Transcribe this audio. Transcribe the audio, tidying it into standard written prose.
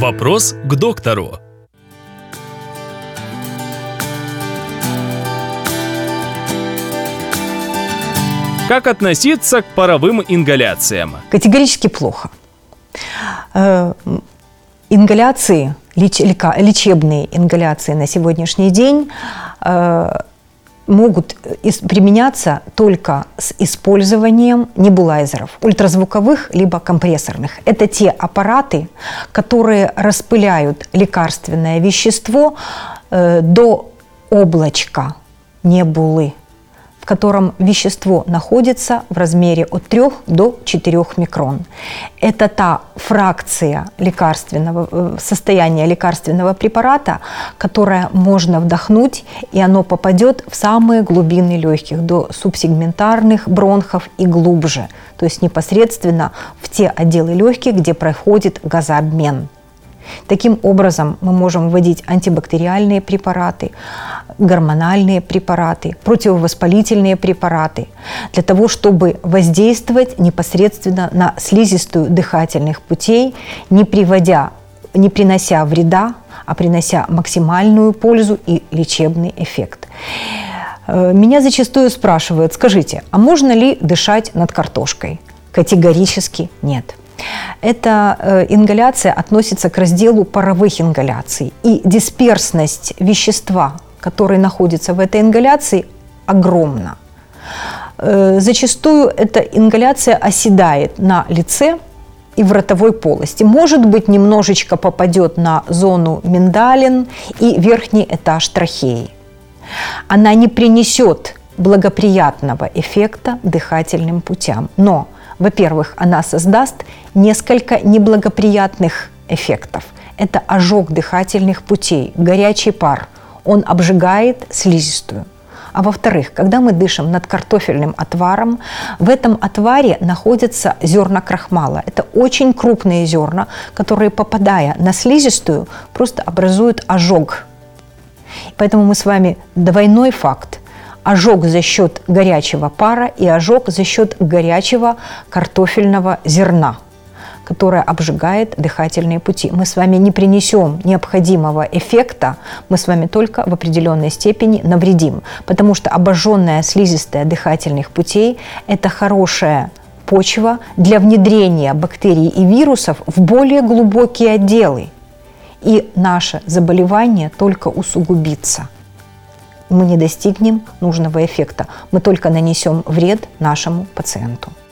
Вопрос к доктору. Как относиться к паровым ингаляциям? Категорически плохо. Ингаляции, лечебные ингаляции на сегодняшний день могут применяться только с использованием небулайзеров, ультразвуковых либо компрессорных. Это те аппараты, которые распыляют лекарственное вещество до облачка небулы, в котором вещество находится в размере от 3 до 4 микрон. Это та фракция состояния лекарственного препарата, которое можно вдохнуть, и оно попадет в самые глубины легких, до субсегментарных бронхов и глубже, то есть непосредственно в те отделы легких, где проходит газообмен. Таким образом, мы можем вводить антибактериальные препараты, гормональные препараты, противовоспалительные препараты для того, чтобы воздействовать непосредственно на слизистую дыхательных путей, не принося вреда, а принося максимальную пользу и лечебный эффект. Меня зачастую спрашивают: скажите, а можно ли дышать над картошкой? Категорически нет. Эта ингаляция относится к разделу паровых ингаляций. И дисперсность вещества, который находится в этой ингаляции, огромна. Зачастую эта ингаляция оседает на лице и в ротовой полости. Может быть, немножечко попадет на зону миндалин и верхний этаж трахеи. Она не принесет благоприятного эффекта дыхательным путям. Но, во-первых, она создаст несколько неблагоприятных эффектов. Это ожог дыхательных путей, горячий пар. Он обжигает слизистую. А во-вторых, когда мы дышим над картофельным отваром, в этом отваре находятся зерна крахмала. Это очень крупные зерна, которые, попадая на слизистую, просто образуют ожог. Поэтому мы с вами двойной факт. Ожог за счет горячего пара и ожог за счет горячего картофельного зерна, которое обжигает дыхательные пути. Мы с вами не принесем необходимого эффекта, мы с вами только в определенной степени навредим, потому что обожженная слизистая дыхательных путей – это хорошая почва для внедрения бактерий и вирусов в более глубокие отделы. И наше заболевание только усугубится. Мы не достигнем нужного эффекта, мы только нанесем вред нашему пациенту.